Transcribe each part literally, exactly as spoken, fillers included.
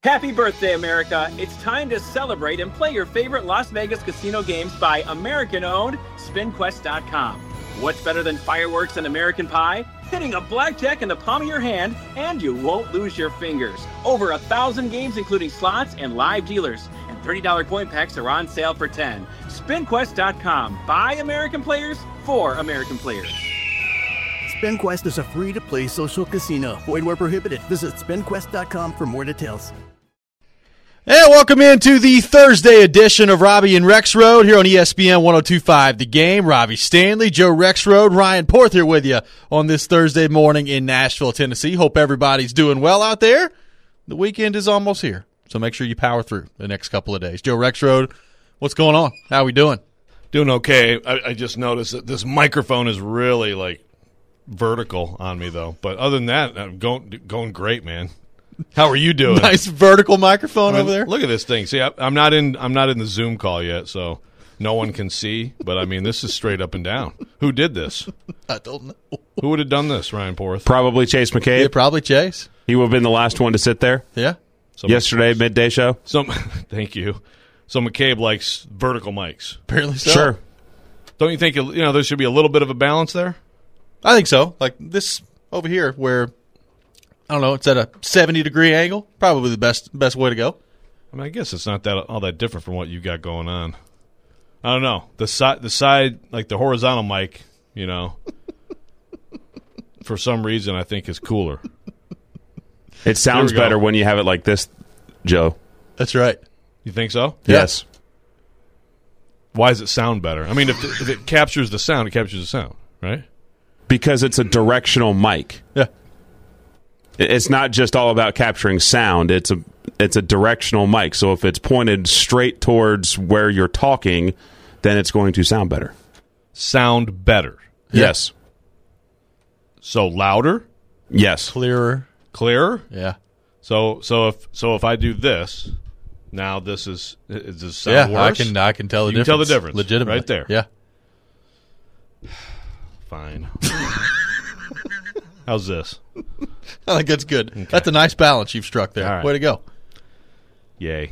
Happy birthday, America. It's time to celebrate and play your favorite Las Vegas casino games by American-owned Spin Quest dot com. What's better than fireworks and American Pie? Hitting a blackjack in the palm of your hand, and you won't lose your fingers. Over a thousand games, including slots and live dealers. And thirty dollars coin packs are on sale for ten dollars. Spin Quest dot com. By American players, for American players. SpinQuest is a free-to-play social casino. Void where prohibited. Visit Spin Quest dot com for more details. And welcome into the Thursday edition of Robbie and Rex Road here on E S P N one oh two point five The Game. Robbie Stanley, Joe Rexrode, Ryan Porth here with you on this Thursday morning in Nashville, Tennessee. Hope everybody's doing well out there. The weekend is almost here, so make sure you power through the next couple of days. Joe Rexrode, what's going on? How we doing? Doing okay. I, I just noticed that this microphone is really, like, vertical on me, though. But other than that, I'm going, going great, man. How are you doing? Nice vertical microphone I mean, over there. Look at this thing. See, I, I'm not in. I'm not in the Zoom call yet, so no one can see. But I mean, this is straight up and down. Who did this? I don't know. Who would have done this, Ryan Porth? Probably Chase McCabe. Yeah, probably Chase. He would have been the last one to sit there. Yeah. So Yesterday, midday show. Some. Thank you. So McCabe likes vertical mics. Apparently so. Sure. Don't you think you know there should be a little bit of a balance there? I think so. Like this over here, where I don't know, it's at a seventy degree angle. Probably the best best way to go. I mean, I guess it's not that all that different from what you got going on. I don't know. The side, the side, like the horizontal mic, you know, for some reason I think is cooler. It sounds Here we go. better when you have it like this, Joe. That's right. You think so? Yes. Why does it sound better? I mean, if, if it captures the sound, it captures the sound, right? Because it's a directional mic. Yeah. It's not just all about capturing sound. It's a it's a directional mic. So if it's pointed straight towards where you're talking, then it's going to sound better. Sound better. Yes. So louder, Yes. Clearer. clearer. Yeah. So so if so if I do this, now this is is this sound Yeah, worse? I can I can tell the You can difference. tell the difference, Legitimately. right there. Yeah. Fine. How's this? I think that's good. Okay. That's a nice balance you've struck there. All right. Way to go. Yay.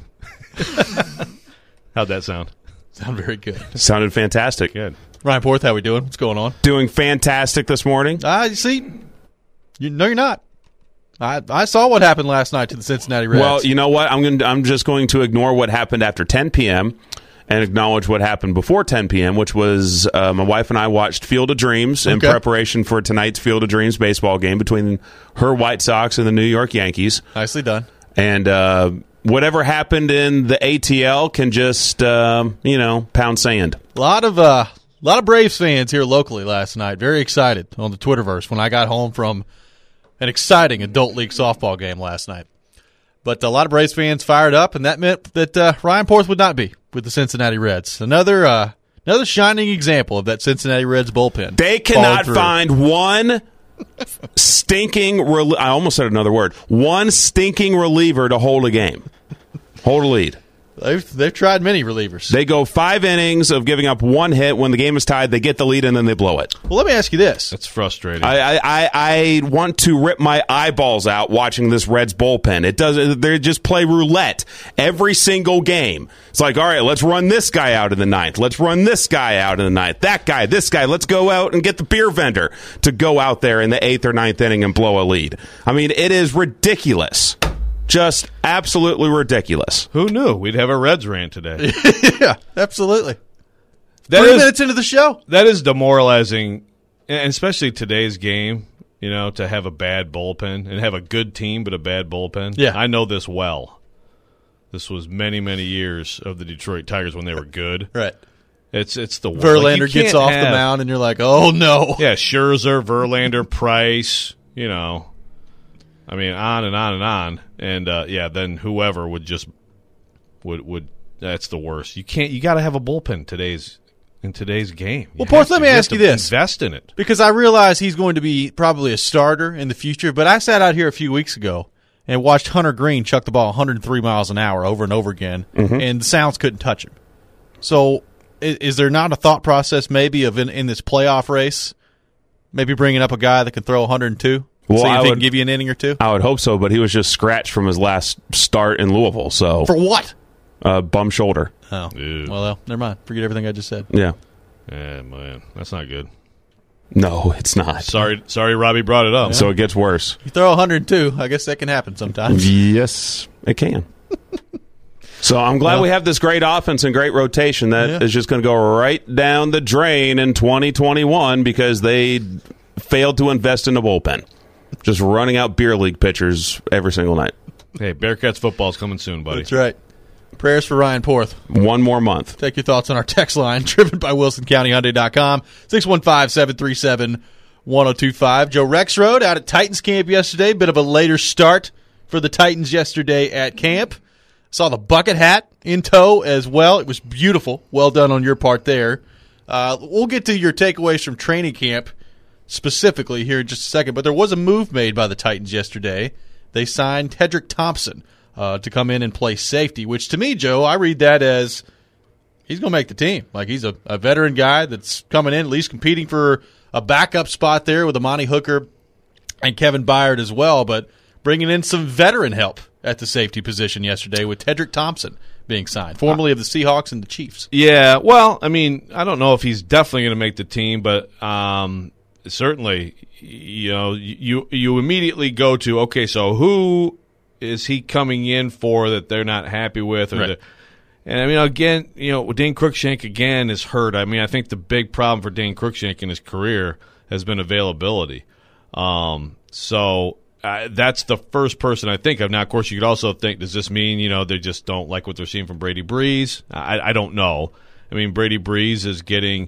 How'd that sound? Sound very good. Sounded fantastic. Good. Ryan Porth, how we doing? What's going on? Doing fantastic this morning. Ah, you see, you no, you're not. I I saw what happened last night to the Cincinnati Reds. Well, you know what? I'm going. I'm just going to ignore what happened after ten p.m. and acknowledge what happened before ten p.m., which was uh, my wife and I watched Field of Dreams in Okay. preparation for tonight's Field of Dreams baseball game between her White Sox and the New York Yankees. Nicely done. And uh, whatever happened in the A T L can just, um, you know, pound sand. A lot of uh, a lot of Braves fans here locally last night. Very excited on the Twitterverse when I got home from an exciting adult league softball game last night. But a lot of Braves fans fired up, and that meant that uh, Ryan Porth would not be with the Cincinnati Reds. Another uh, another shining example of that Cincinnati Reds bullpen. They cannot find one stinking, rel- I almost said another word, one stinking reliever to hold a game, hold a lead. They've, they've tried many relievers. They go five innings of giving up one hit. When the game is tied, they get the lead, and then they blow it. Well, let me ask you this. That's frustrating. I, I, I want to rip my eyeballs out watching this Reds bullpen. It does. They just play roulette every single game. It's like, all right, let's run this guy out in the ninth. Let's run this guy out in the ninth. That guy, this guy. Let's go out and get the beer vendor to go out there in the eighth or ninth inning and blow a lead. I mean, it is ridiculous. Just absolutely ridiculous. Who knew we'd have a Reds rant today? Yeah, absolutely. That Three is- minutes into the show. That is demoralizing, and especially today's game, you know, to have a bad bullpen and have a good team but a bad bullpen. Yeah. I know this well. This was many, many years of the Detroit Tigers when they were good. Right. It's it's the worst. Like, Verlander you gets can't off have- the mound, and you're like, oh, no. Yeah, Scherzer, Verlander, Price, you know. I mean, on and on and on. And, uh, yeah, then whoever would just would would that's the worst. You can't. You got to have a bullpen today's in today's game. Well, You Porth, have let to- me have ask to you this. Invest in it. Because I realize he's going to be probably a starter in the future, but I sat out here a few weeks ago and watched Hunter Green chuck the ball one hundred three miles an hour over and over again, Mm-hmm. and the Sounds couldn't touch him. So is, is there not a thought process maybe of in, in this playoff race, maybe bringing up a guy that can throw one hundred two? Well, so you I think he would can give you an inning or two? I would hope so, but he was just scratched from his last start in Louisville. So For what? uh, bum shoulder. Oh, Ew. well, well, never mind. Forget everything I just said. Yeah. Yeah, man, that's not good. No, it's not. Sorry, sorry, Robbie brought it up. So it gets worse. You throw one hundred two, I guess that can happen sometimes. Yes, it can. So I'm glad Well, we have this great offense and great rotation that Yeah. is just going to go right down the drain in twenty twenty-one because they failed to invest in the bullpen. Just running out beer league pitchers every single night. Hey, Bearcats football's coming soon, buddy. That's right. Prayers for Ryan Porth. One more month. Take your thoughts on our text line, driven by Wilson County Hyundai dot com, six one five, seven three seven, one oh two five. Joe Rexrode out at Titans camp yesterday. Bit of a later start for the Titans yesterday at camp. Saw the bucket hat in tow as well. It was beautiful. Well done on your part there. Uh, we'll get to your takeaways from training camp specifically here in just a second, but there was a move made by the Titans yesterday. They signed Tedrick Thompson uh, to come in and play safety, which to me, Joe, I read that as he's going to make the team. Like, he's a, a veteran guy that's coming in, at least competing for a backup spot there with Amani Hooker and Kevin Byard as well, but bringing in some veteran help at the safety position yesterday with Tedrick Thompson being signed, formerly of the Seahawks and the Chiefs. Yeah, well, I mean, I don't know if he's definitely going to make the team, but um, certainly, you know, you you immediately go to, okay, so who is he coming in for that they're not happy with? Or Right. the, and, I mean, again, you know, Dane Cruikshank, again, is hurt. I mean, I think the big problem for Dane Cruikshank in his career has been availability. Um, so uh, that's the first person I think of. Now, of course, you could also think, does this mean, you know, they just don't like what they're seeing from Brady Breeze? I, I don't know. I mean, Brady Breeze is getting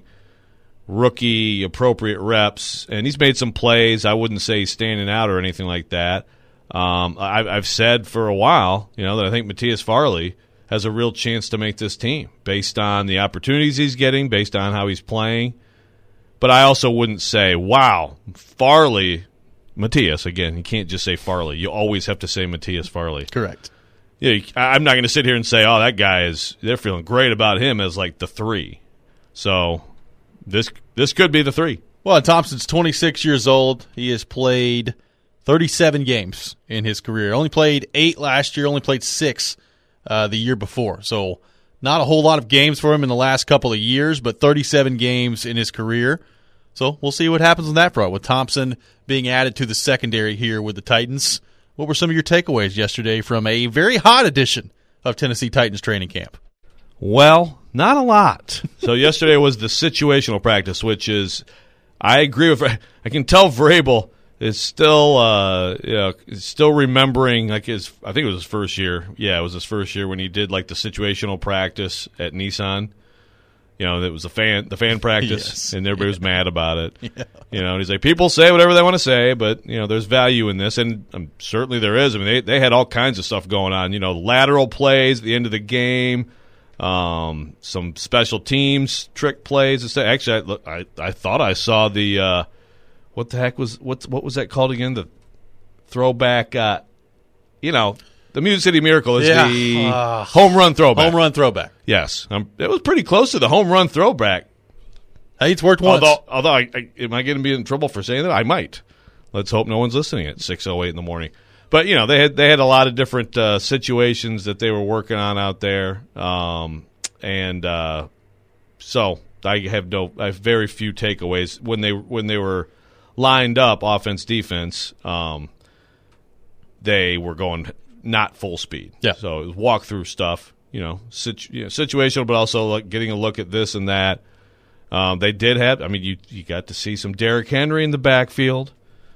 rookie appropriate reps, and he's made some plays. I wouldn't say he's standing out or anything like that. Um, I, I've said for a while, you know, that I think Matthias Farley has a real chance to make this team based on the opportunities he's getting, based on how he's playing. But I also wouldn't say, wow, Farley, Matthias, again, you can't just say Farley. You always have to say Matthias Farley. Correct. Yeah, you- I- I'm not going to sit here and say, oh, that guy is, they're feeling great about him as like the three. So this this could be the three. Well, Thompson's twenty-six years old. He has played thirty-seven games in his career. Only played eight last year, only played six uh, the year before. So not a whole lot of games for him in the last couple of years, but thirty-seven games in his career. So we'll see what happens on that front with Thompson being added to the secondary here with the Titans. What were some of your takeaways yesterday from a very hot edition of Tennessee Titans training camp? Well, not a lot. So yesterday was the situational practice, which is, I agree with, I can tell Vrabel is still, uh, you know, is still remembering, like his, I think it was his first year. Yeah, it was his first year when he did like the situational practice at Nissan. You know, it was the fan, the fan practice, Yes. and everybody was mad about it. Yeah. You know, and he's like, people say whatever they want to say, but you know, there's value in this, and um, certainly there is. I mean, they they had all kinds of stuff going on. You know, lateral plays at the end of the game. Um, some special teams trick plays and stuff. Actually, I, look, I I thought I saw the uh, what the heck was what what was that called again? The throwback. Uh, you know, the Music City Miracle is Yeah. the Uh, home run throwback. Home run throwback. Yes, um, it was pretty close to the home run throwback. Hey, it's worked once. Although, although I, I, am I going to be in trouble for saying that? I might. Let's hope no one's listening at six oh eight in the morning. But you know, they had they had a lot of different uh, situations that they were working on out there, um, and uh, so I have no, I have very few takeaways when they when they were lined up, offense defense. Um, they were going not full speed, Yeah. So it was walk through stuff, you know, situ, you know, situational, but also like getting a look at this and that. Um, they did have, I mean, you you got to see some Derrick Henry in the backfield.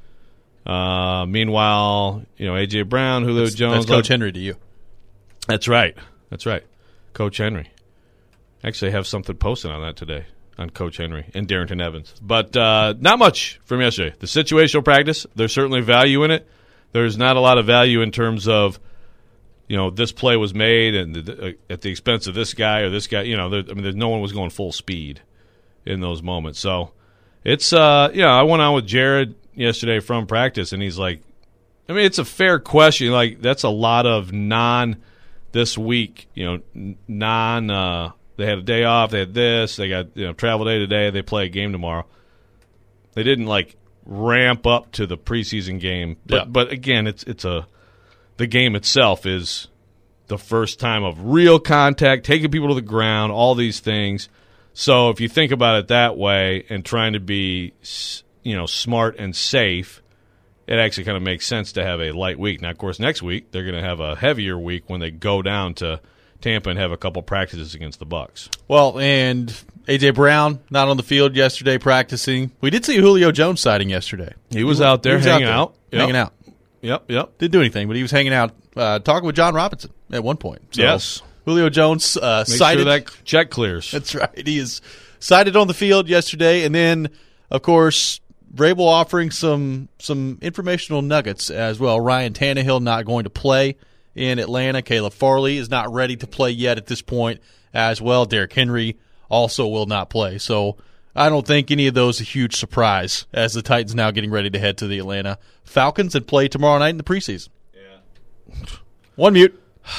Uh, meanwhile, you know, A J. Brown, Julio that's, Jones. that's Coach Henry to you. That's right. That's right. Coach Henry. Actually, I have something posted on that today on Coach Henry and Darrington Evans. But uh, not much from yesterday. The situational practice, there's certainly value in it. There's not a lot of value in terms of, you know, this play was made and the, uh, at the expense of this guy or this guy. You know, there, I mean, there, no one was going full speed in those moments. So it's, uh, you know, I went on with Jared yesterday from practice, and he's like, I mean, it's a fair question. Like, that's a lot of non this week, you know, non, uh, they had a day off, they had this, they got, you know, travel day today, they play a game tomorrow. They didn't, like, ramp up to the preseason game. But, Yeah. but again, it's it's a the game itself is the first time of real contact, taking people to the ground, all these things. So if you think about it that way and trying to be, you know, smart and safe, it actually kind of makes sense to have a light week. Now, of course, next week they're going to have a heavier week when they go down to Tampa and have a couple practices against the Bucs. Well, and A J. Brown not on the field yesterday practicing. We did see a Julio Jones sighting yesterday. He was out there He was hanging there, out. Yep. hanging out. Yep, yep. Didn't do anything, but he was hanging out, uh, talking with John Robinson at one point. So Yes. Julio Jones uh, Make sighted. sure that check clears. That's right. He is sighted on the field yesterday, and then, of course, Vrabel offering some some informational nuggets as well. Ryan Tannehill not going to play in Atlanta. Caleb Farley is not ready to play yet at this point as well. Derrick Henry also will not play. So I don't think any of those a huge surprise as the Titans now getting ready to head to the Atlanta Falcons and play tomorrow night in the preseason. Yeah. One mute.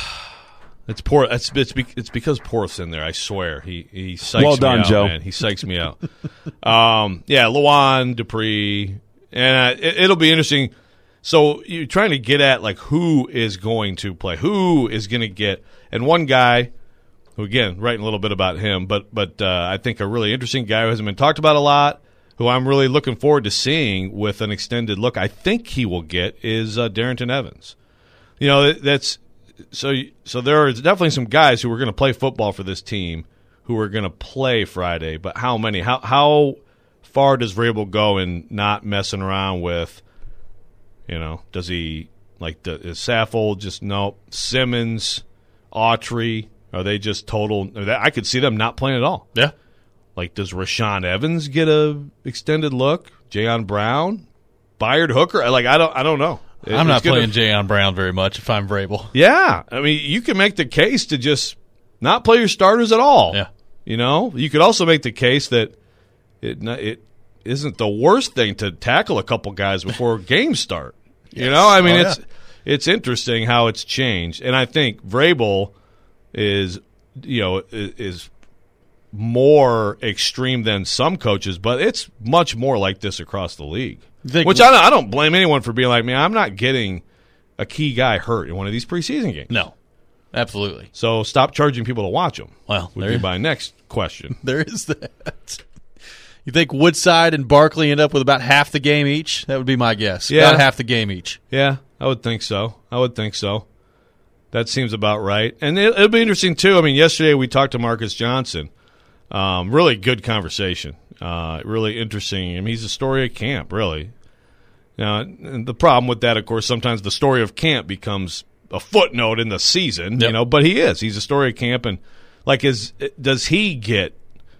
It's poor. It's it's, be, it's because Porth's in there. I swear, he he psychs Well me done, out, Joe. Man. He psychs me out. um, yeah, Lawan, Dupree, and uh, it, it'll be interesting. So you're trying to get at like who is going to play, who is going to get, and one guy who again writing a little bit about him, but but uh, I think a really interesting guy who hasn't been talked about a lot, who I'm really looking forward to seeing with an extended look. I think he will get is uh, Darrington Evans. You know, that's. So, so there are definitely some guys who are going to play football for this team who are going to play Friday. But how many? How how far does Vrabel go in not messing around with? You know, does he like the, is Saffold just no Simmons, Autry? Are they just total? I could see them not playing at all. Yeah. Like, does Rashaan Evans get a extended look? Jayon Brown, Bayard Hooker? Like, I don't, I don't know. It, I'm not it's gonna, playing Jayon Brown very much if I'm Vrabel. Yeah, I mean, you can make the case to just not play your starters at all. Yeah. You know, you could also make the case that it it isn't the worst thing to tackle a couple guys before games start. You know, I mean, Oh, it's yeah. it's interesting how it's changed, and I think Vrabel is you know is, is more extreme than some coaches, but it's much more like this across the league. Think- Which I don't, I don't blame anyone for being like, man, I'm not getting a key guy hurt in one of these preseason games. No, absolutely. So stop charging people to watch them. Well, would there- be my next question. There is that. You think Woodside and Barkley end up with about half the game each? That would be my guess. Yeah. About half the game each. Yeah, I would think so. I would think so. That seems about right. And it, it'll be interesting, too. I mean, yesterday we talked to Marcus Johnson. Um, really good conversation. Uh, really interesting. I mean, he's a story of camp, really. Now, and the problem with that, of course, sometimes the story of camp becomes a footnote in the season, Yep. you know, but he is. He's a story of camp. And, like, is does he get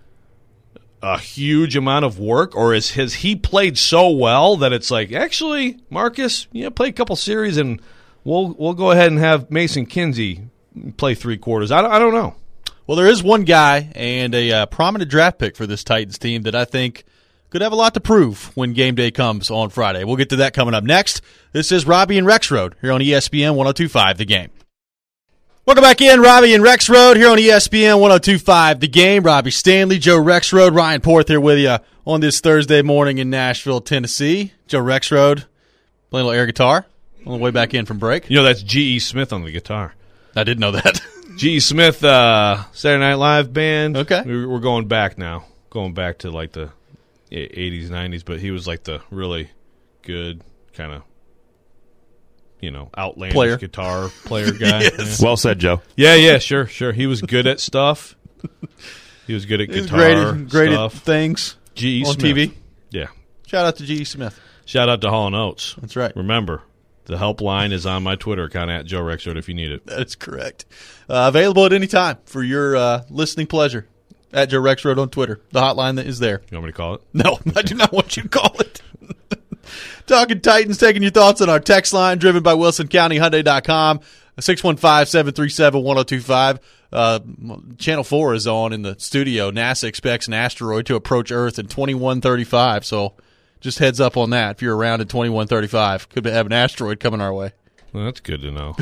a huge amount of work, or is his he played so well that it's like, actually, Marcus, yeah, play a couple series and we'll we'll go ahead and have Mason Kinsey play three quarters. I don't, I don't know. Well, there is one guy and a uh, prominent draft pick for this Titans team that I think could have a lot to prove when game day comes on Friday. We'll get to that coming up next. This is Robbie and Rex Road here on E S P N one oh two point five The Game. Welcome back in, Robbie and Rex Road here on E S P N one oh two point five The Game. Robbie Stanley, Joe Rex Road, Ryan Porth here with you on this Thursday morning in Nashville, Tennessee. Joe Rex Road playing a little air guitar on the way back in from break. You know, that's G E. Smith on the guitar. I didn't know that. G E. Smith, uh, Saturday Night Live band. Okay. We- We're going back now. Going back to like the eighties, nineties, but he was like the really good kind of, you know, outlandish Player. guitar player guy. Yes. Well said, Joe. Yeah, yeah, sure, sure. He was good at stuff. He was good at He's guitar great at, great stuff. at things G E. on Smith. T V. Yeah. Shout out to G E. Smith. Shout out to Hall and Oates. That's right. Remember, the helpline is on my Twitter account at Joe Rexroad if you need it. That is correct. Uh, available at any time for your uh, listening pleasure. At Joe Rex Road on Twitter. The hotline that is there. You want me to call it? No, I do not want you to call it. Talking Titans, taking your thoughts on our text line, driven by Wilson County Hyundai dot com, six one five, seven three seven, one oh two five. Uh, Channel four is on in the studio. NASA expects an asteroid to approach Earth in twenty-one thirty-five, so just heads up on that. If you're around in twenty-one thirty-five, could have an asteroid coming our way. Well, that's good to know.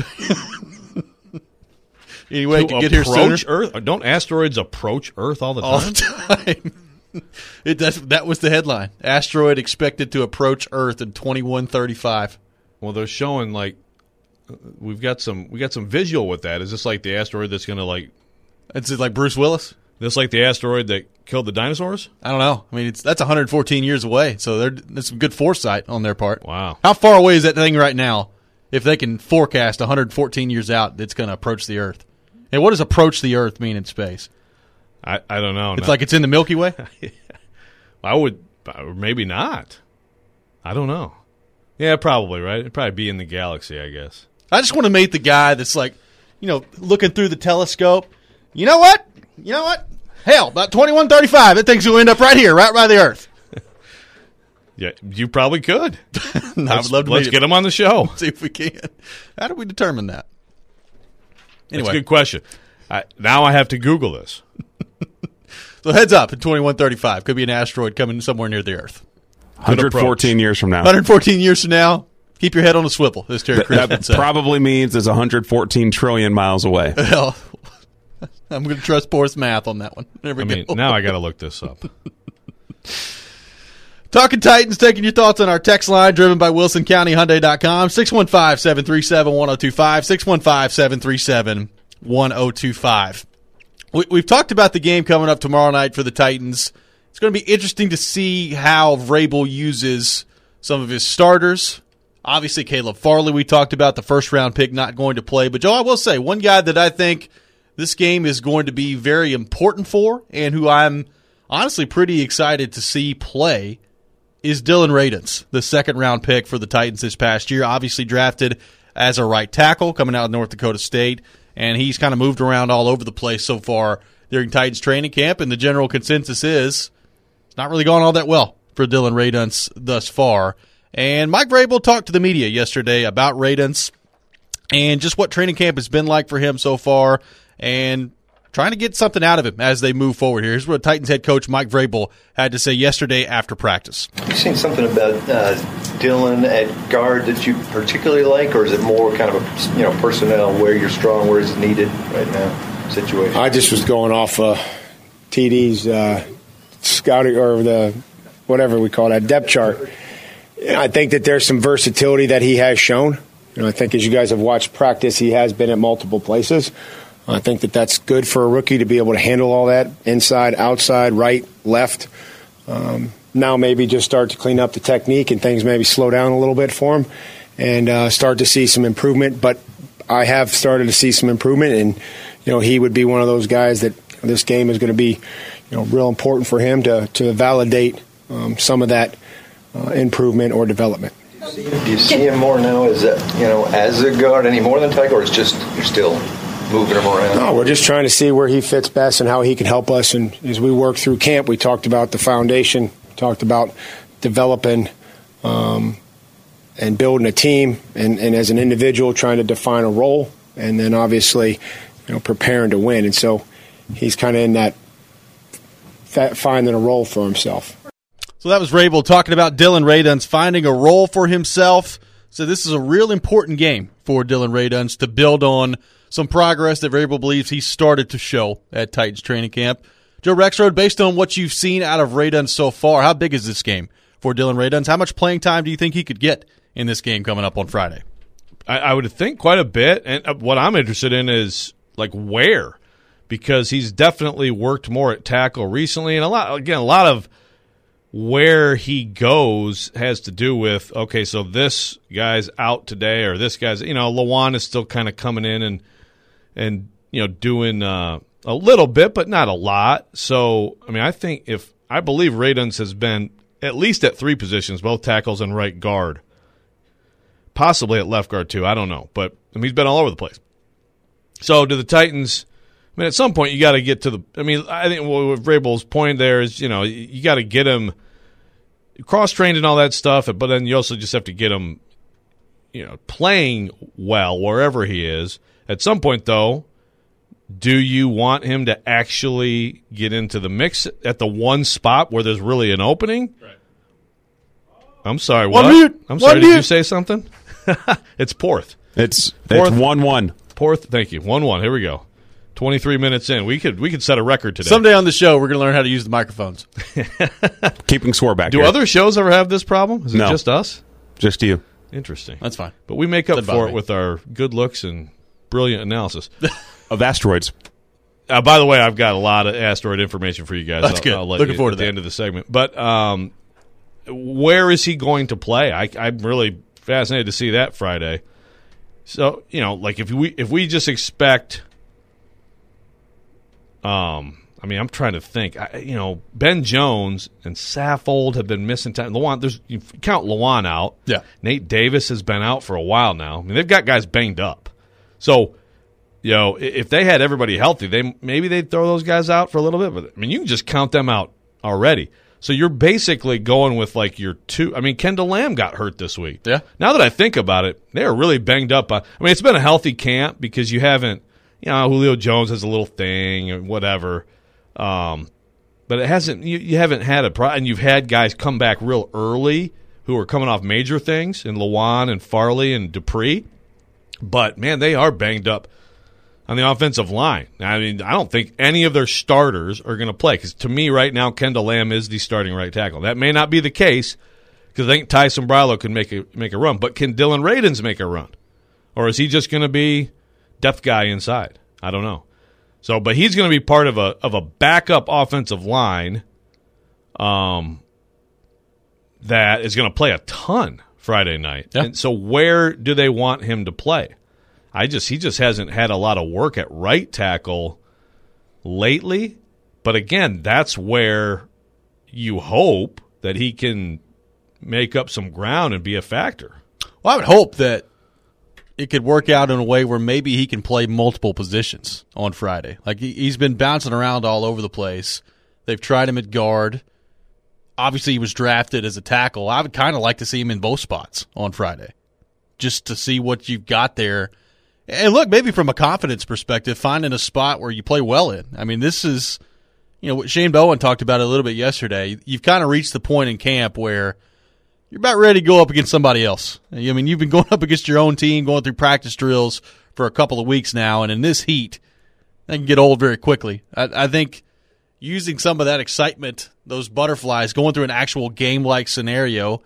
Anyway, you To can get here sooner. approach Earth? Don't asteroids approach Earth all the time? All the time. It does, that was the headline. Asteroid expected to approach Earth in twenty-one thirty-five. Well, they're showing like we've got some we got some visual with that. Is this like the asteroid that's going to like? It's like Bruce Willis. This like the asteroid that killed the dinosaurs? I don't know. I mean, it's that's one hundred fourteen years away, so there's some good foresight on their part. Wow. How far away is that thing right now? If they can forecast one hundred fourteen years out, it's going to approach the Earth. And what does approach the Earth mean in space? I, I don't know. It's no. like it's in the Milky Way? I would, maybe not. I don't know. Yeah, probably, right? It'd probably be in the galaxy, I guess. I just want to meet the guy that's like, you know, looking through the telescope. You know what? You know what? Hell, about twenty-one thirty-five, that thing's going to end up right here, right by the Earth. Yeah, you probably could. I would love to Let's get him on the show. See if we can. How do we determine that? Anyway. That's a good question. I, now I have to Google this. So heads up, at twenty-one thirty-five, could be an asteroid coming somewhere near the Earth. one hundred fourteen years from now. one hundred fourteen years from now, keep your head on a swivel, as Terry Crews That said. probably means it's one hundred fourteen trillion miles away. Well, I'm going to trust Porth's math on that one. There we I go. mean, now I got to look this up. Talking Titans, taking your thoughts on our text line, driven by Wilson County Hyundai dot com, six one five, seven three seven, one oh two five, six one five, seven three seven, one oh two five. We, we've talked about the game coming up tomorrow night for the Titans. It's going to be interesting to see how Vrabel uses some of his starters. Obviously, Caleb Farley, we talked about, the first-round pick not going to play. But, Joe, I will say, one guy that I think this game is going to be very important for and who I'm honestly pretty excited to see play is Dillon Radunz, the second-round pick for the Titans this past year, obviously drafted as a right tackle coming out of North Dakota State, and he's kind of moved around all over the place so far during Titans training camp, and the general consensus is it's not really gone all that well for Dillon Radunz thus far. And Mike Vrabel talked to the media yesterday about Radunz and just what training camp has been like for him so far and trying to get something out of him as they move forward here. Here's what Titans head coach Mike Vrabel had to say yesterday after practice. You seen something about uh, Dillon at guard that you particularly like, or is it more kind of a you know personnel where you're strong, where is needed right now situation? I just was going off uh, T D's uh, scouting or the whatever we call that depth chart. I think that there's some versatility that he has shown. You know, I think as you guys have watched practice, he has been at multiple places. I think that that's good for a rookie to be able to handle all that inside, outside, right, left. Um, now maybe just start to clean up the technique and things maybe slow down a little bit for him and uh, start to see some improvement. But I have started to see some improvement, and you know he would be one of those guys that this game is going to be you know real important for him to to validate um, some of that uh, improvement or development. Do you see him more now as a, you know as a guard any more than tackle, or it's just you're still moving him around? No, we're just trying to see where he fits best and how he can help us. And as we work through camp, we talked about the foundation, talked about developing um, and building a team, and, and as an individual trying to define a role, and then obviously, you know, preparing to win. And so he's kind of in that, that finding a role for himself. So that was Vrabel talking about Dillon Radunz finding a role for himself. So this is a real important game for Dillon Radunz to build on some progress that Vrabel believes he started to show at Titans training camp. Joe Rexrode, based on what you've seen out of Radunz so far, how big is this game for Dillon Radunz? How much playing time do you think he could get in this game coming up on Friday? I, I would think quite a bit. And what I'm interested in is, like, where? Because he's definitely worked more at tackle recently. And, a lot again, a lot of where he goes has to do with, okay, so this guy's out today or this guy's, you know, Lawan is still kind of coming in and, and you know, doing uh, a little bit, but not a lot. So, I mean, I think if – I believe Radunz has been at least at three positions, both tackles and right guard. Possibly at left guard too. I don't know. But I mean, he's been all over the place. So do the Titans – I mean, at some point you got to get to the – I mean, I think what Vrabel's point there is, you know, you got to get him cross-trained and all that stuff, but then you also just have to get him, you know, playing well wherever he is. At some point, though, do you want him to actually get into the mix at the one spot where there's really an opening? Right. I'm sorry, what? One mute. I'm sorry, One did mute. you say something? It's Porth. It's Porth. it's one one. Porth, thank you. one one. Here we go. twenty-three minutes in. We could we could set a record today. Someday on the show, we're going to learn how to use the microphones. Keeping score back Do here. other shows ever have this problem? Is No. it just us? Just you. Interesting. That's fine. But we make up Doesn't bother for it me. with our good looks and brilliant analysis. Of asteroids. Uh, by the way, I've got a lot of asteroid information for you guys. That's I'll, good. I'll let Looking you, forward at to the that. end of the segment. But um, where is he going to play? I, I'm really fascinated to see that Friday. So, you know, like if we if we just expect, um, I mean, I'm trying to think. I, you know, Ben Jones and Saffold have been missing time. Lawan, there's you count Lawan out. Yeah. Nate Davis has been out for a while now. I mean, they've got guys banged up. So, you know, i- if they had everybody healthy, they maybe they'd throw those guys out for a little bit. But I mean, you can just count them out already. So you're basically going with like your two. I mean, Kendall Lamb got hurt this week. Yeah. Now that I think about it, they are really banged up. I mean, it's been a healthy camp because you haven't, you know, Julio Jones has a little thing or whatever. Um, but it hasn't. You, you haven't had a pro, and you've had guys come back real early who are coming off major things, in Lawan and Farley and Dupree. But man, they are banged up on the offensive line. I mean, I don't think any of their starters are going to play because to me right now, Kendall Lamb is the starting right tackle. That may not be the case because I think Tyson Brilo can make a make a run, but can Dylan Radins make a run, or is he just going to be depth guy inside? I don't know. So, but he's going to be part of a of a backup offensive line, um, that is going to play a ton Friday night. Yeah. And so, where do they want him to play? I just he just hasn't had a lot of work at right tackle lately. But again, that's where you hope that he can make up some ground and be a factor. Well, I would hope that it could work out in a way where maybe he can play multiple positions on Friday. Like he, he's been bouncing around all over the place. They've tried him at guard. Obviously, he was drafted as a tackle. I would kind of like to see him in both spots on Friday, just to see what you've got there. And look, maybe from a confidence perspective, finding a spot where you play well in. I mean, this is, you know, what Shane Bowen talked about a little bit yesterday. You've kind of reached the point in camp where you're about ready to go up against somebody else. I mean, you've been going up against your own team, going through practice drills for a couple of weeks now, and in this heat, that can get old very quickly. I, I think using some of that excitement, those butterflies, going through an actual game-like scenario,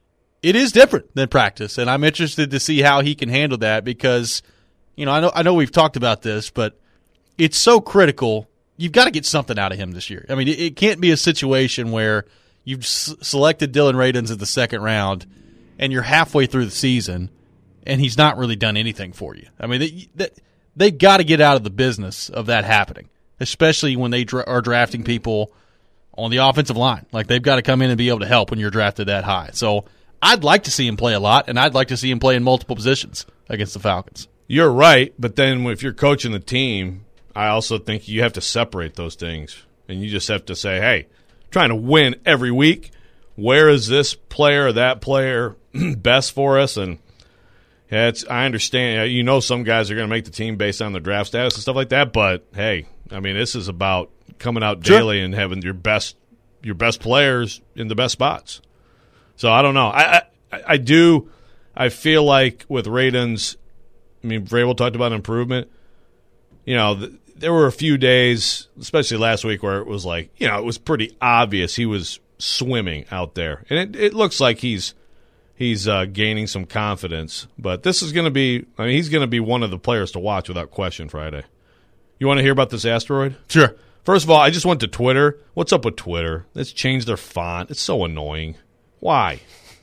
it is different than practice, and I'm interested to see how he can handle that because, you know, I know I know we've talked about this, but it's so critical. You've got to get something out of him this year. I mean, it, it can't be a situation where you've s- selected Dylan Radins in the second round, and you're halfway through the season, and he's not really done anything for you. I mean, they, they, they've got to get out of the business of that happening, especially when they dra- are drafting people on the offensive line. Like, they've got to come in and be able to help when you're drafted that high. So I'd like to see him play a lot, and I'd like to see him play in multiple positions against the Falcons. You're right, but then if you're coaching the team, I also think you have to separate those things, and you just have to say, hey, trying to win every week, where is this player or that player best for us? And yeah, it's, I understand, you know, some guys are going to make the team based on their draft status and stuff like that, but hey, I mean, this is about coming out Sure. daily and having your best your best players in the best spots. So I don't know. I I, I do. I feel like with Radins, I mean, Vrabel talked about improvement. You know, th- there were a few days, especially last week, where it was like, you know, it was pretty obvious he was swimming out there, and it, it looks like he's he's uh, gaining some confidence. But this is going to be, I mean, he's going to be one of the players to watch without question Friday. You want to hear about this asteroid? Sure. First of all, I just went to Twitter. What's up with Twitter? Let's change their font. It's so annoying. Why?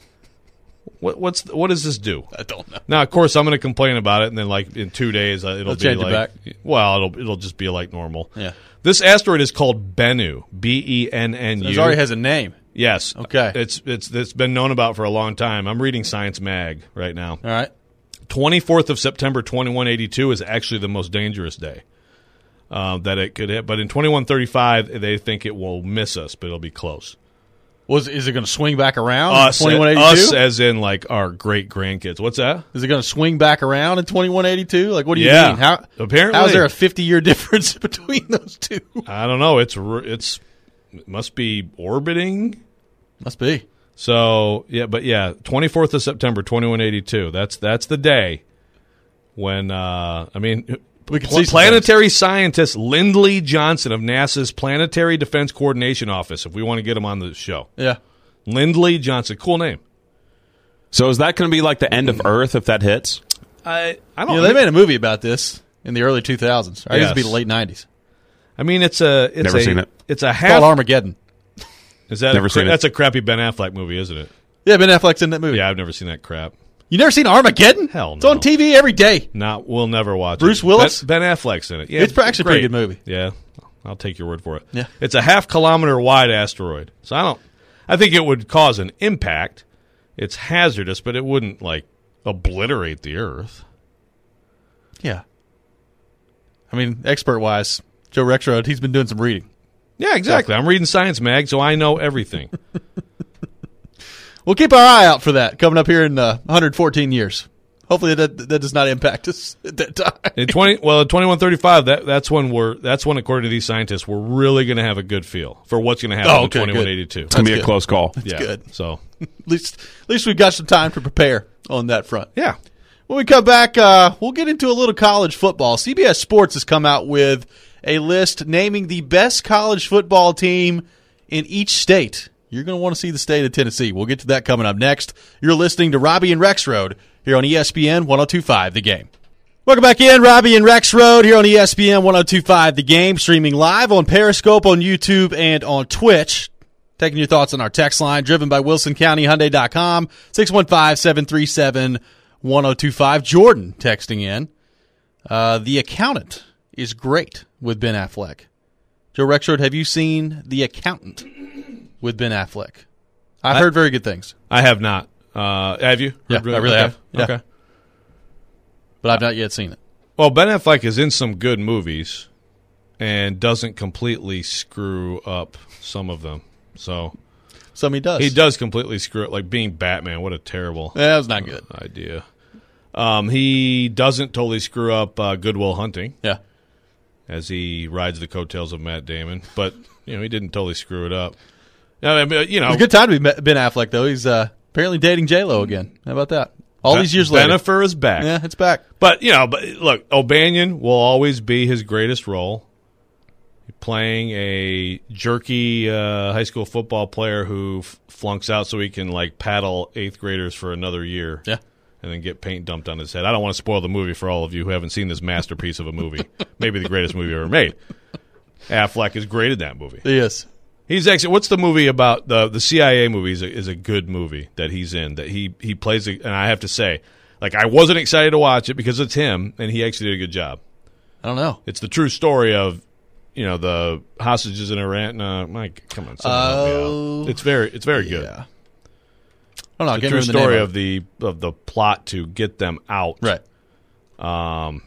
What what's what does this do? I don't know. Now, of course, I'm going to complain about it, and then like in two days, uh, it'll They'll be change it like, back. well, it'll it'll just be like normal. Yeah. This asteroid is called Bennu, B E N N U. It already has a name. Yes. Okay. It's it's it's been known about for a long time. I'm reading Science Mag right now. All right. twenty-fourth of September, twenty-one eighty-two is actually the most dangerous day uh, that it could hit. But in twenty-one thirty-five, they think it will miss us, but it'll be close. Was is it going to swing back around? Us, in twenty-one us eighty-two? as in like our great grandkids. What's that? Is it going to swing back around in twenty-one eighty-two? Like, what do you Yeah. mean? How Apparently. how is there a fifty-year difference between those two? I don't know. It's r- it's it must be orbiting. Must be. So yeah, but yeah, twenty-fourth of September, twenty-one eighty-two. That's that's the day when uh, I mean, We can Pl- see some planetary scientist Lindley Johnson of NASA's Planetary Defense Coordination Office, if we want to get him on the show. things. Yeah. Lindley Johnson. Cool name. So is that going to be like the end of Earth if that hits? I I You don't know, they made a movie about this in the early two thousands. I guess it'd be Yes. the late nineties. I mean, it's a it's Never a, seen it. It's a It's half. called Armageddon. Is that Never a cra- seen it. That's a crappy Ben Affleck movie, isn't it? Yeah, Ben Affleck's in that movie. Yeah, I've never seen that crap. You never seen Armageddon? Hell It's no. on T V every day. Not, we'll never watch Bruce it. Willis? Ben, Ben Affleck's in it. Yeah, It's actually a pretty great. good movie. Yeah, I'll take your word for it. Yeah. It's a half kilometer wide asteroid, so I don't. I think it would cause an impact. It's hazardous, but it wouldn't like obliterate the Earth. Yeah. I mean, expert-wise, Joe Rexrode, he's been doing some reading. Yeah, exactly. I'm reading Science Mag, so I know everything. We'll keep our eye out for that coming up here in uh, one hundred fourteen years. Hopefully that that does not impact us at that time. In twenty, well, at twenty-one thirty-five, that that's when we're that's when, according to these scientists, we're really going to have a good feel for what's going to happen Oh, in okay, twenty-one eighty-two. It's going to be good. a close call. Yeah, good. So, At least, at least we've got some time to prepare on that front. yeah. When we come back, uh, we'll get into a little college football. C B S Sports has come out with a list naming the best college football team in each state. You're going to want to see the state of Tennessee. We'll get to that coming up next. You're listening to Robbie and Rexrode here on E S P N one oh two point five The Game. Welcome back in, Robbie and Rexrode here on E S P N one oh two point five The Game, streaming live on Periscope, on YouTube, and on Twitch. Taking your thoughts on our text line, driven by Wilson County Hyundai dot com, six one five, seven three seven, one oh two five. Jordan texting in. Uh, the Accountant is great with Ben Affleck. Joe Rexrode, have you seen The Accountant with Ben Affleck? I've I- heard very good things, I have not. Uh, have you? Yeah, Heard- I really okay. have. Yeah. Okay. but I've not yet seen it. Well, Ben Affleck is in some good movies and doesn't completely screw up some of them. So Some he does. he does completely screw it, like being Batman. What a terrible Yeah, that was not good. idea. Um, he doesn't totally screw up uh, Good Will Hunting Yeah. as he rides the coattails of Matt Damon, but you know he didn't totally screw it up. I mean, you know, It was a good time to be Ben Affleck, though. He's uh, apparently dating J-Lo again. How about that? All these years later. Bennifer is back. Yeah, it's back. But, you know, but look, O'Banion will always be his greatest role. Playing a jerky uh, high school football player who f- flunks out so he can, like, paddle eighth graders for another year. Yeah. And then get paint dumped on his head. I don't want to spoil the movie for all of you who haven't seen this masterpiece of a movie. Maybe the greatest movie ever made. Affleck is great in that movie. He is. He's actually. What's the movie about the the C I A movie? Is a, is a good movie that he's in. That he he plays. A, and I have to say, like, I wasn't excited to watch it because it's him, and he actually did a good job. I don't know. It's the true story of, you know, the hostages in Iran. No, Mike, come on, someone help me Oh. out. It's very it's very good. Yeah. I don't know. I The can't true remember the story name of the of the plot to get them out. Right. Um.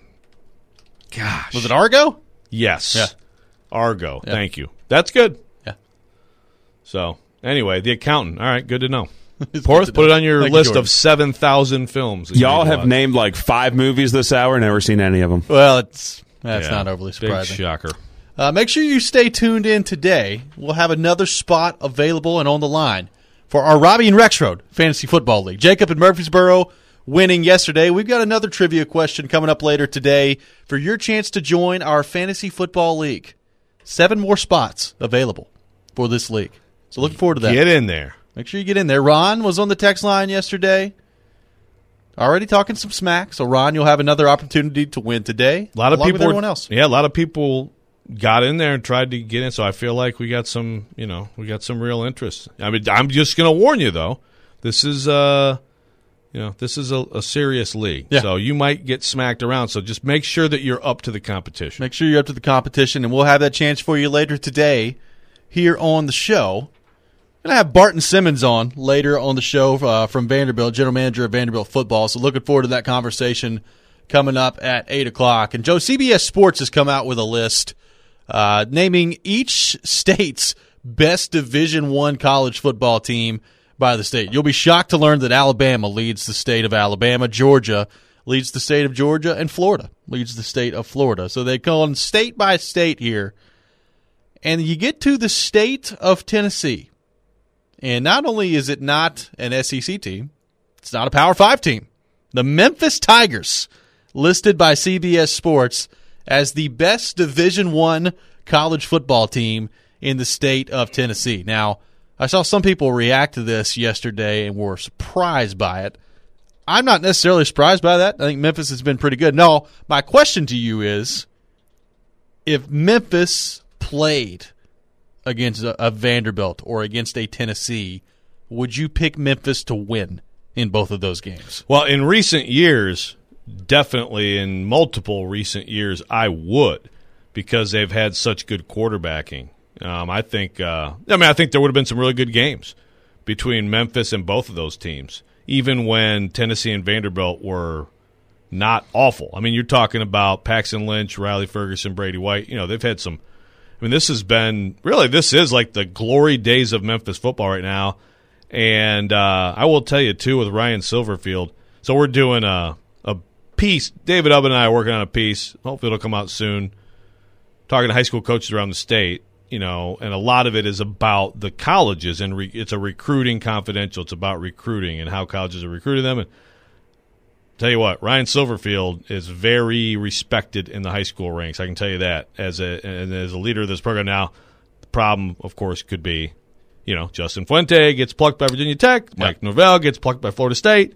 Gosh. Was it Argo? Yes. Yeah. Argo. Yeah. Thank you. That's good. Yeah. So anyway, The Accountant. All right, good to know. It's Porth, good to put know. it on your Thank you, list Jordan. of seven thousand films. that you Y'all need to have watch. named like five movies this hour, never seen any of them. Well, it's that's Yeah. not overly Big surprising. shocker. Uh, make sure you stay tuned in today. We'll have another spot available and on the line for our Robbie and Rexrode Fantasy Football League. Jacob in Murfreesboro winning yesterday. We've got another trivia question coming up later today for your chance to join our Fantasy Football League. Seven more spots available for this league. So looking forward to that. Get in there. Make sure you get in there. Ron was on the text line yesterday. Already talking some smack. So, Ron, you'll have another opportunity to win today. A lot of along people. with were- everyone else. Yeah, a lot of people got in there and tried to get in. So I feel like we got some. You know, we got some real interest. I mean, I'm just going to warn you though. This is uh, you know, this is a, a serious league. Yeah. So you might get smacked around. So just make sure that you're up to the competition. Make sure you're up to the competition, and we'll have that chance for you later today here on the show. We're going to have Barton Simmons on later on the show uh, from Vanderbilt, general manager of Vanderbilt football. So looking forward to that conversation coming up at eight o'clock. And, Joe, C B S Sports has come out with a list uh, naming each state's best Division I college football team by the state. You'll be shocked to learn that Alabama leads the state of Alabama, Georgia leads the state of Georgia, and Florida leads the state of Florida. So they go on state by state here. And you get to the state of Tennessee. And not only is it not an S E C team, it's not a Power Five team. The Memphis Tigers, listed by C B S Sports as the best Division One college football team in the state of Tennessee. Now, I saw some people react to this yesterday and were surprised by it. I'm not necessarily surprised by that. I think Memphis has been pretty good. No, my question to you is, if Memphis played against a, a Vanderbilt or against a Tennessee, would you pick Memphis to win in both of those games? Well, in recent years, definitely in multiple recent years, I would, because they've had such good quarterbacking. Um, I think. Uh, I mean, I think there would have been some really good games between Memphis and both of those teams, even when Tennessee and Vanderbilt were not awful. I mean, you're talking about Paxton Lynch, Riley Ferguson, Brady White. You know, they've had some. I mean, this has been really. This is like the glory days of Memphis football right now. And uh, I will tell you too, with Ryan Silverfield. So we're doing a a piece. David Ubbin and I are working on a piece. Hopefully, it'll come out soon. Talking to high school coaches around the state. You know, and a lot of it is about the colleges, and re- it's a recruiting confidential. It's about recruiting and how colleges are recruiting them. And tell you what, Ryan Silverfield is very respected in the high school ranks. I can tell you that as a and as a leader of this program. Now, the problem, of course, could be, you know, Justin Fuente gets plucked by Virginia Tech, yep. Mike Norvell gets plucked by Florida State.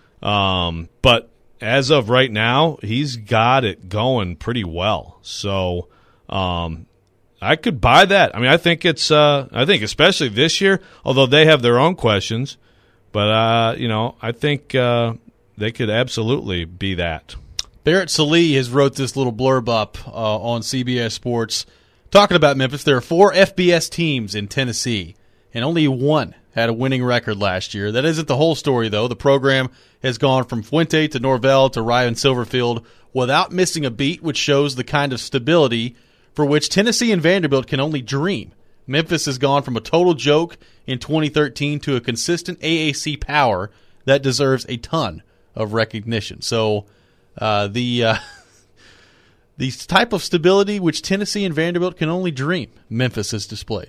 Um, but as of right now, he's got it going pretty well. So. Um, I could buy that. I mean, I think it's. Uh, I think especially this year, although they have their own questions, but uh, you know, I think uh, they could absolutely be that. Barrett Sallee has wrote this little blurb up uh, on C B S Sports talking about Memphis. There are four F B S teams in Tennessee, and only one had a winning record last year. That isn't the whole story, though. The program has gone from Fuente to Norvell to Ryan Silverfield without missing a beat, which shows the kind of stability for which Tennessee and Vanderbilt can only dream. Memphis has gone from a total joke in twenty thirteen to a consistent A A C power that deserves a ton of recognition. So uh, the uh, the type of stability which Tennessee and Vanderbilt can only dream, Memphis has displayed.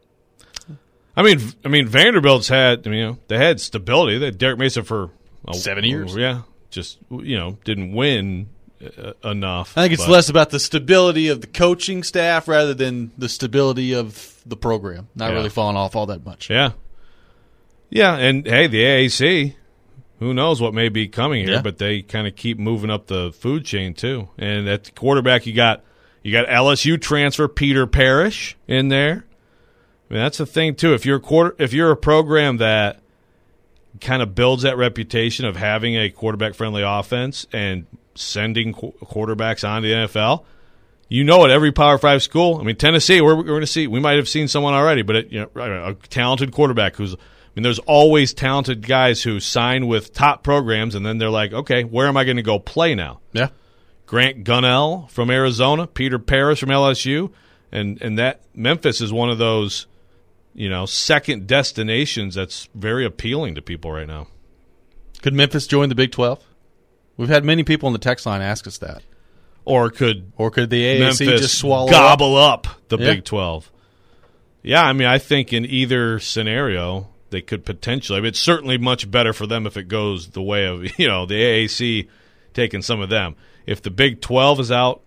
I mean, I mean Vanderbilt's had, I mean, you know, they had stability. They had Derek Mason for oh, seven years. Yeah, just you know, didn't win enough. I think it's but. less about the stability of the coaching staff rather than the stability of the program. Not yeah. really falling off all that much. Yeah. Yeah, and hey, the A A C, who knows what may be coming here, yeah. but they kind of keep moving up the food chain too. And at the quarterback, you got you got L S U transfer Peter Parrish in there. I mean, that's the thing too. If you're a quarter, if you're a program that kind of builds that reputation of having a quarterback-friendly offense and sending qu- quarterbacks on to the N F L, you know, at every Power Five school. I mean, Tennessee, we're, we're going to see. We might have seen someone already, but it, you know, a talented quarterback who's. I mean, there's always talented guys who sign with top programs, and then they're like, okay, where am I going to go play now? Yeah, Grant Gunnell from Arizona, Peter Parrish from L S U, and and that Memphis is one of those, you know, second destinations that's very appealing to people right now. Could Memphis join the Big twelve? We've had many people on the text line ask us that. Or could or could the A A C Memphis just swallow gobble up, up the yeah. Big twelve? Yeah, I mean, I think in either scenario they could potentially. I mean, it's certainly much better for them if it goes the way of, you know, the A A C taking some of them. If the Big twelve is out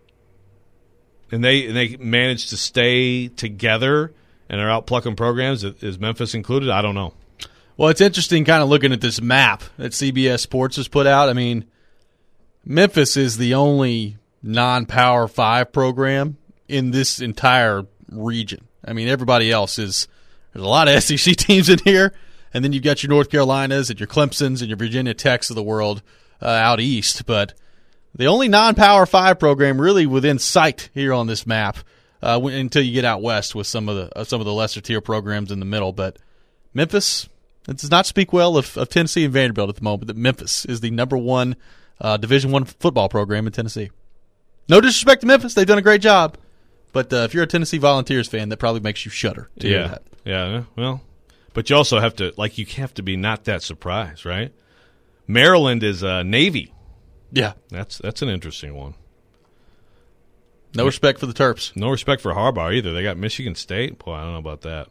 and they and they manage to stay together and are out plucking programs, is Memphis included? I don't know. Well, it's interesting kind of looking at this map that C B S Sports has put out. I mean, Memphis is the only non-Power Five program in this entire region. I mean, everybody else is – there's a lot of S E C teams in here, and then you've got your North Carolinas and your Clemsons and your Virginia Techs of the world uh, out east. But the only non-Power Five program really within sight here on this map uh, until you get out west with some of the uh, some of the lesser-tier programs in the middle. But Memphis – it does not speak well of, of Tennessee and Vanderbilt at the moment that Memphis is the number one uh, Division One football program in Tennessee. No disrespect to Memphis. They've done a great job. But uh, if you're a Tennessee Volunteers fan, that probably makes you shudder to yeah. hear that. Yeah, well, but you also have to, like, you have to be not that surprised, right? Maryland is uh, Navy. Yeah. That's that's an interesting one. No respect for the Terps. No respect for Harbaugh either. They got Michigan State. Boy, I don't know about that.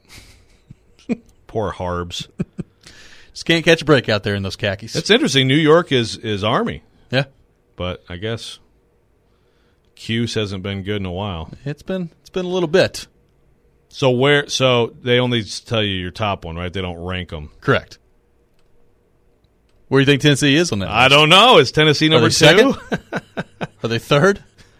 Poor Harbs. Just can't catch a break out there in those khakis. It's interesting. New York is, is Army. Yeah. But I guess Cuse hasn't been good in a while. It's been it's been a little bit. So where? So they only tell you your top one, right? They don't rank them. Correct. Where do you think Tennessee is on that? I don't know. Is Tennessee number Are they two? second? Are they third?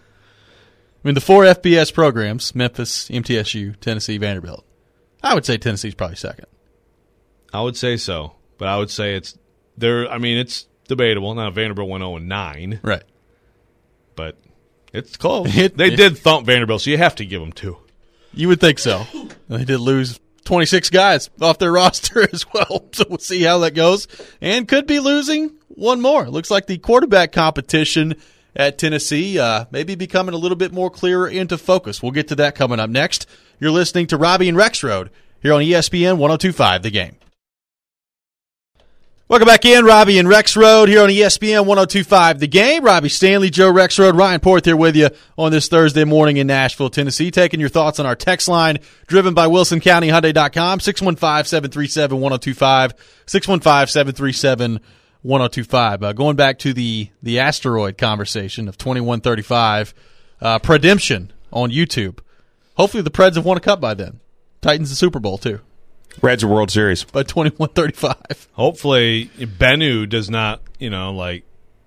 I mean, the four F B S programs: Memphis, M T S U, Tennessee, Vanderbilt. I would say Tennessee's probably second. I would say so, but I would say it's there. I mean, it's debatable. Now Vanderbilt went zero and nine, Right. but it's close. It- they it- did thump Vanderbilt, so you have to give them two. You would think so. And they did lose twenty-six guys off their roster as well. So we'll see how that goes. And could be losing one more. Looks like the quarterback competition at Tennessee uh, maybe becoming a little bit more clearer into focus. We'll get to that coming up next. You're listening to Robbie and Rexroad here on E S P N one oh two point five The Game. Welcome back in, Robbie and Rexroad here on E S P N one oh two point five The Game. Robbie Stanley, Joe Rexroad, Ryan Porth here with you on this Thursday morning in Nashville, Tennessee. Taking your thoughts on our text line, driven by Wilson County Hyundai dot com, six one five, seven three seven, one oh two five, six one five, seven three seven, one oh two five. Uh, going back to the, the asteroid conversation of twenty-one thirty-five, uh, Predemption on YouTube. Hopefully the Preds have won a cup by then. Titans the Super Bowl, too, Reds are World Series. by twenty-one thirty-five. Hopefully, Bennu does not, you know, like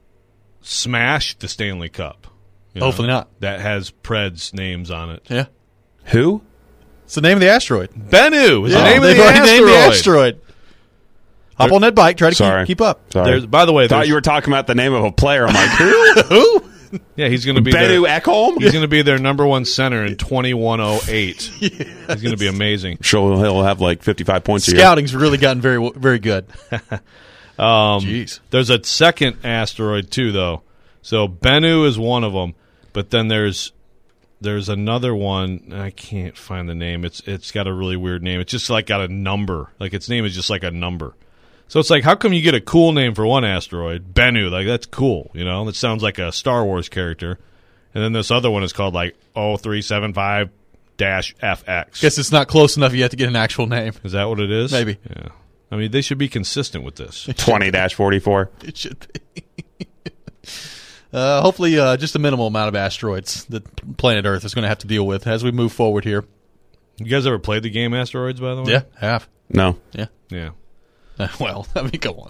smash the Stanley Cup. you know, Hopefully not. That has Preds names on it. Yeah. Who? It's the name of the asteroid. Bennu is Yeah, the name of they've the already asteroid. named the asteroid. Hop on that bike. Try to Sorry. keep, keep up. Sorry. There's, by the way, Thought there's- you were talking about the name of a player. I'm like, who? Who? yeah, he's going to be Bennu their, Ekholm? he's going to be their number one center in twenty-one oh eight. He's going to be amazing. Sure, he'll have like fifty-five points a year. Scouting's really gotten very very good. Um, Jeez. There's a second asteroid too, though. So Bennu is one of them, but then there's there's another one. I can't find the name. It's it's got a really weird name. It's just like got a number. Like its name is just like a number. So it's like, how come you get a cool name for one asteroid, Bennu? Like that's cool, you know. That sounds like a Star Wars character. And then this other one is called like oh three seven five dash F X. Guess it's not close enough yet to get an actual name. Is that what it is? Maybe. Yeah. I mean, they should be consistent with this. twenty dash forty-four. It should be. uh, hopefully, uh, just a minimal amount of asteroids that planet Earth is going to have to deal with as we move forward here. You guys ever played the game Asteroids, by the way? Yeah, have. No. Yeah. Yeah. Uh, well, I mean, go on.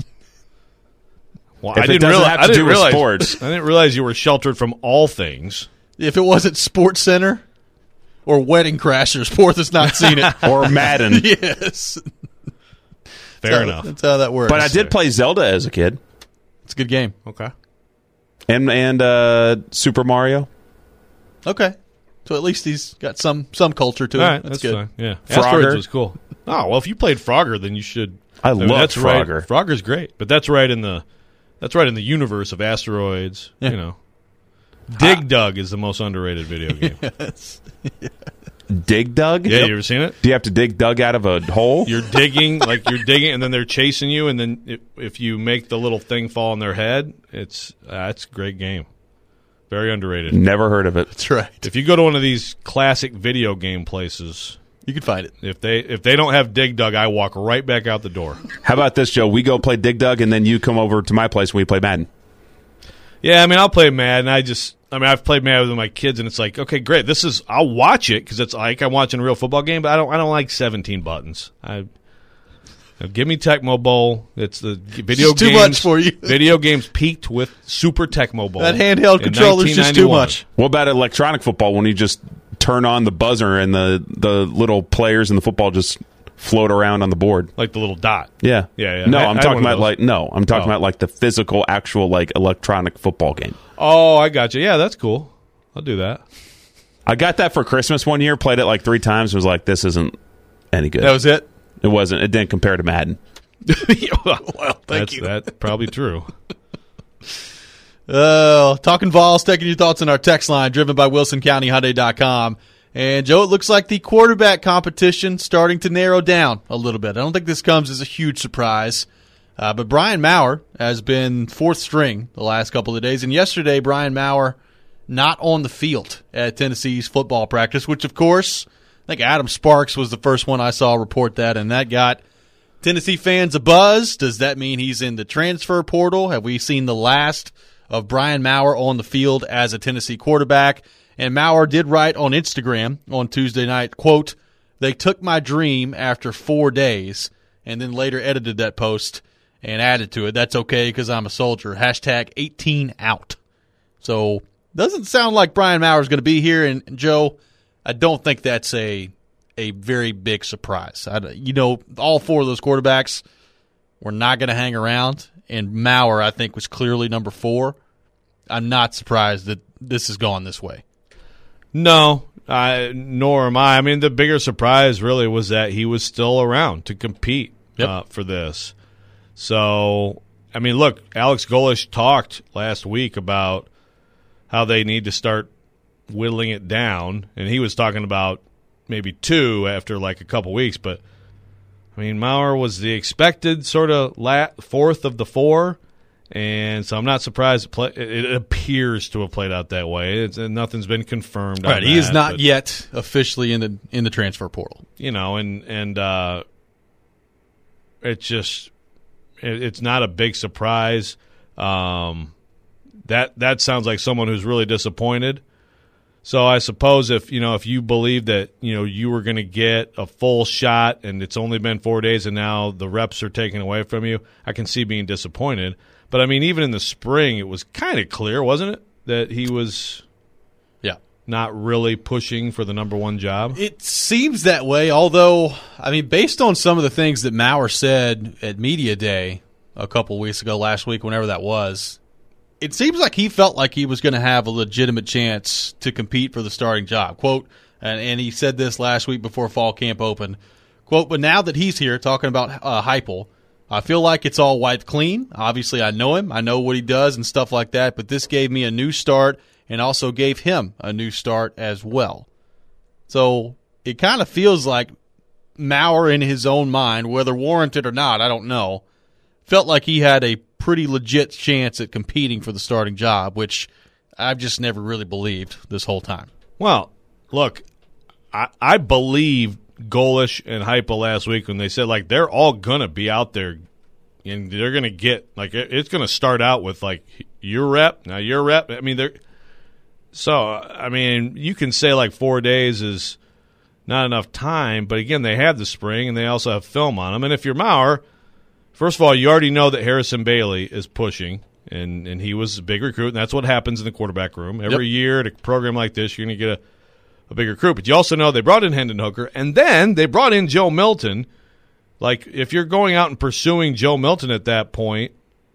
Well, If I it didn't doesn't realize, have to I didn't do with realize, sports. I didn't realize you were sheltered from all things. If it wasn't Sports Center or Wedding Crashers, Porth has not seen it. Or Madden. Yes. Fair That's how- enough. That's how that works. But I did play Zelda as a kid. It's a good game. Okay. And and uh, Super Mario. Okay. So at least he's got some some culture to All it. right, that's, that's, good. fine. Yeah. Frogger. Asteroids was cool. Oh, well, if you played Frogger, then you should. I mean, love that's right. Frogger. Frogger's great, but that's right in the that's right in the universe of asteroids. Yeah. You know, Dig Dug is the most underrated video game. Yes. Dig Dug? Yeah, you ever seen it? Do you have to dig Dug out of a hole? You're digging, like you're digging, and then they're chasing you, and then if, if you make the little thing fall on their head, it's uh, it's a great game. Very underrated. Never heard of it. That's right. If you go to one of these classic video game places, You can find it. if they if they don't have Dig Dug, I walk right back out the door. How about this, Joe? We go play Dig Dug, and then you come over to my place and we play Madden. Yeah, I mean, I'll play Madden. I just, I mean, I've played Madden with my kids, and it's like, okay, great. This is, I'll watch it because it's like I'm watching a real football game, but I don't, I don't like seventeen buttons. I give me Tecmo Bowl. It's the video It's too games, much for you. Video games peaked with Super Tecmo Bowl. That handheld in controller's just too nineteen ninety-one. much. What about electronic football when you just turn on the buzzer and the, the little players in the football just float around on the board? Like the little dot. Yeah. Yeah, yeah. No, I- I'm I had talking one of about those. like no, I'm talking Oh. about like the physical, actual like electronic football game. Oh, I got you. Yeah, that's cool. I'll do that. I got that for Christmas one year, played it like three times, and was like, this isn't any good. That was it? it wasn't. It didn't compare to Madden. Well, thank That's you. that's probably true. Uh, talking Vols, taking your thoughts on our text line, driven by Wilson County Hyundai dot com. And, Joe, it looks like the quarterback competition starting to narrow down a little bit. I don't think this comes as a huge surprise. Uh, but Brian Maurer has been fourth string the last couple of days. And yesterday, Brian Maurer not on the field at Tennessee's football practice, which, of course, I think Adam Sparks was the first one I saw report that, and that got Tennessee fans abuzz. Does that mean he's in the transfer portal? Have we seen the last of Brian Maurer on the field as a Tennessee quarterback. And Maurer did write on Instagram on Tuesday night, quote, "They took my dream after four days," and then later edited that post and added to it, "That's okay because I'm a soldier. Hashtag eighteen out." So doesn't sound like Brian Maurer's going to be here. And, and Joe, I don't think that's a a very big surprise. I, you know, all four of those quarterbacks were not going to hang around, and Maurer, I think, was clearly number four. I'm not surprised that this has gone this way. No, I, nor am I. I mean, the bigger surprise really was that he was still around to compete Yep. uh, for this. So, I mean, look, Alex Golesh talked last week about how they need to start whittling it down, and he was talking about maybe two after like a couple weeks. But, I mean, Maurer was the expected sort of la- fourth of the four, and so I'm not surprised it, play- it appears to have played out that way. It's, nothing's been confirmed. Right, on he is that, not but, yet officially in the in the transfer portal. You know, and and uh, it's just it, it's not a big surprise. Um, that that sounds like someone who's really disappointed. So I suppose if you know if you believe that you know you were going to get a full shot and it's only been four days and now the reps are taken away from you, I can see being disappointed. But I mean, even in the spring, it was kind of clear, wasn't it, that he was Yeah. not really pushing for the number one job? It seems that way, although, I mean, based on some of the things that Maurer said at Media Day a couple weeks ago, last week, whenever that was, it seems like he felt like he was going to have a legitimate chance to compete for the starting job. Quote, and, and he said this last week before fall camp opened, quote, "But now that he's here, talking about uh, Heupel, I feel like it's all wiped clean. Obviously, I know him. I know what he does and stuff like that, but this gave me a new start and also gave him a new start as well." So it kind of feels like Maurer, in his own mind, whether warranted or not, I don't know, felt like he had a pretty legit chance at competing for the starting job, which I've just never really believed this whole time. Well, look, I, I believe Golesh and Heupel last week when they said, like, they're all going to be out there and they're going to get, like, it, it's going to start out with, like, your rep, now your rep. I mean, they're so, I mean, you can say, like, four days is not enough time, but, again, they have the spring and they also have film on them. And if you're Maurer, first of all, you already know that Harrison Bailey is pushing, and, and he was a big recruit, and that's what happens in the quarterback room. Every Yep. year at a program like this, you're going to get a, a big recruit. But you also know they brought in Hendon Hooker, and then they brought in Joe Milton. Like, if you're going out and pursuing Joe Milton at that point,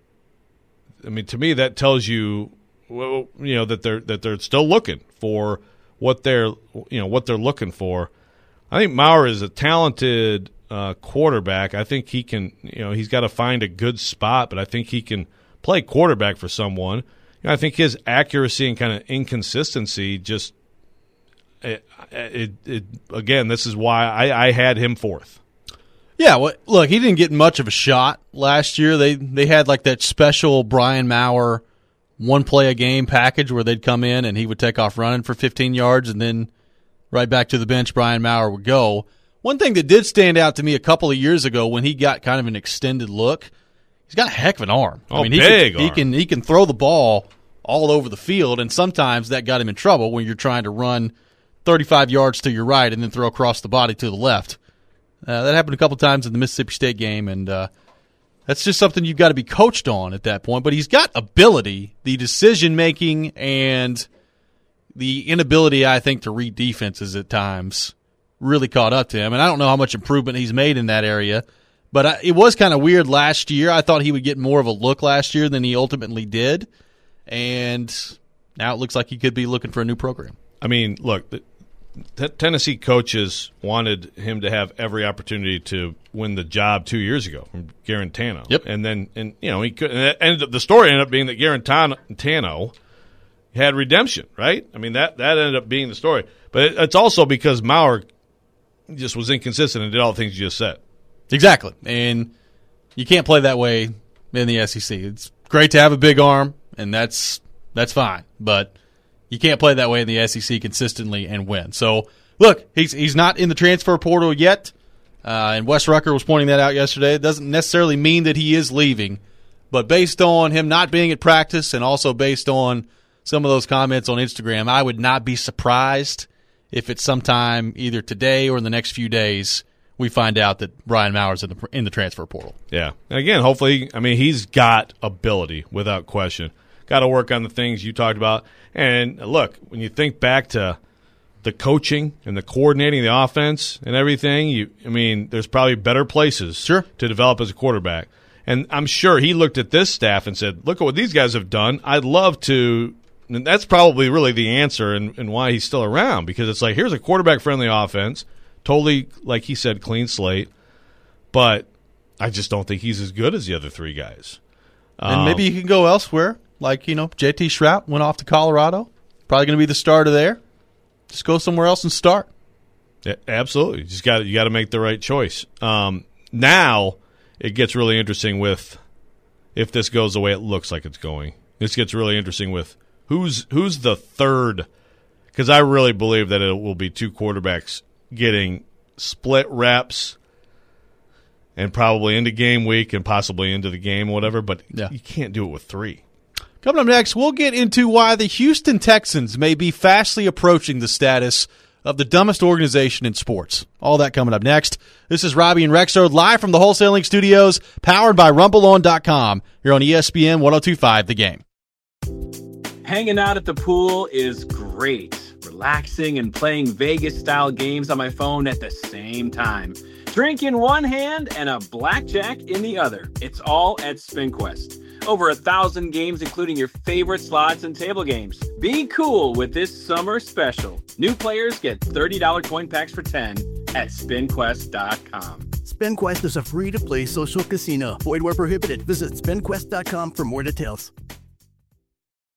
I mean, to me, that tells you, well, you know, that they're that they're still looking for what they're, you know, what they're looking for. I think Maurer is a talented Uh, quarterback. I think he can, you know, he's got to find a good spot, but I think he can play quarterback for someone. You know, I think his accuracy and kind of inconsistency just, it, it, it again, this is why I, I had him fourth. Yeah, well, look, he didn't get much of a shot last year. They they had like that special Brian Maurer one play a game package where they'd come in and he would take off running for fifteen yards and then right back to the bench Brian Maurer would go. One thing that did stand out to me a couple of years ago when he got kind of an extended look, he's got a heck of an arm. Oh, I mean, he big can, he arm. can he can throw the ball all over the field, and sometimes that got him in trouble when you're trying to run thirty-five yards to your right and then throw across the body to the left. Uh, that happened a couple times in the Mississippi State game, and uh, that's just something you've got to be coached on at that point. But he's got ability, the decision-making, and the inability, I think, to read defenses at times really caught up to him. And I don't know how much improvement he's made in that area, but I, it was kind of weird last year. I thought he would get more of a look last year than he ultimately did, and now it looks like he could be looking for a new program. I mean, look, the, the Tennessee coaches wanted him to have every opportunity to win the job two years ago from Garantano. Yep. And then, and you know, he could. And it ended up, the story ended up being that Garantano had redemption, right? I mean, that that ended up being the story. But it, it's also because Maurer just was inconsistent and did all the things you just said. Exactly. And you can't play that way in the S E C. It's great to have a big arm, and that's that's fine. But you can't play that way in the S E C consistently and win. So, look, he's he's not in the transfer portal yet, uh, and Wes Rucker was pointing that out yesterday. It doesn't necessarily mean that he is leaving, But based on him not being at practice and also based on some of those comments on Instagram, I would not be surprised if it's sometime either today or in the next few days we find out that Brian Mauer's in the, in the transfer portal. Yeah. And again, hopefully, I mean, he's got ability without question. Got to work on the things you talked about. And look, when you think back to the coaching and the coordinating the offense and everything, you, I mean, there's probably better places sure. to develop as a quarterback. And I'm sure he looked at this staff and said, look at what these guys have done. I'd love to – and that's probably really the answer and, and why he's still around, because it's like, here's a quarterback-friendly offense, totally, like he said, clean slate. But I just don't think he's as good as the other three guys. And um, maybe you can go elsewhere. Like, you know, J T Shrout went off to Colorado. Probably going to be the starter there. Just go somewhere else and start. Yeah, absolutely. You just got you got to make the right choice. Um, now it gets really interesting with if this goes the way it looks like it's going. This gets really interesting with who's who's the third, because I really believe that it will be two quarterbacks getting split reps and probably into game week and possibly into the game or whatever, but yeah. you can't do it with three. Coming up next, we'll get into why the Houston Texans may be fastly approaching the status of the dumbest organization in sports. All that coming up next. This is Robbie and Rexrode live from the Wholesaling Studios, powered by rumble on dot com, here on E S P N ten twenty-five The Game. Hanging out at the pool is great. Relaxing and playing Vegas-style games on my phone at the same time. Drink in one hand and a blackjack in the other. It's all at SpinQuest. Over a thousand games, including your favorite slots and table games. Be cool with this summer special. New players get thirty dollars coin packs for ten at spin quest dot com. SpinQuest is a free-to-play social casino. Void where prohibited. Visit spin quest dot com for more details.